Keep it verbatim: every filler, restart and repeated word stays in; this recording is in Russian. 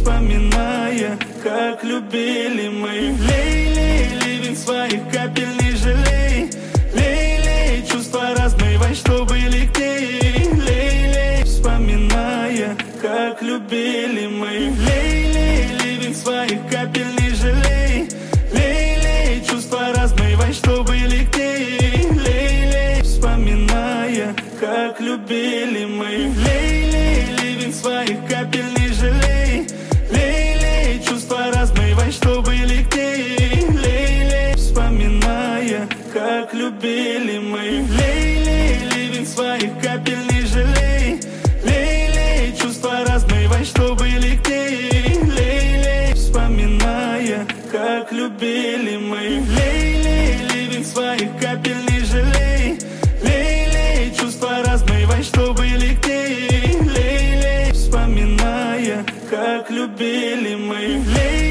вспоминая, как любили мы. Лей-лей, ливень своих капель не жалей. Лей-лей, чувства размывай, что были к ней. Лей-лей, вспоминая, как любили мы. Лей-лей, ливень своих капель не жалей. Лей-лей, чувства размывай, что были к ней. Лей-лей, вспоминая, как любили мы. Лей-лей, ливень своих капель не жалей. Лей-лей, чувства размывай, что были к ней. Лей-лей, вспоминая, как любили мы. Лей-лей, ливень своих капель не жалей. Лей-лей, чувства размывай, что были к ней. Лей-лей, вспоминая, как любили мы. Лей-лей, ливень своих капель не жалей. Лей-лей, чувства размывай, что были к ней. Лей-лей, вспоминая, как любили мы. Лей-лей,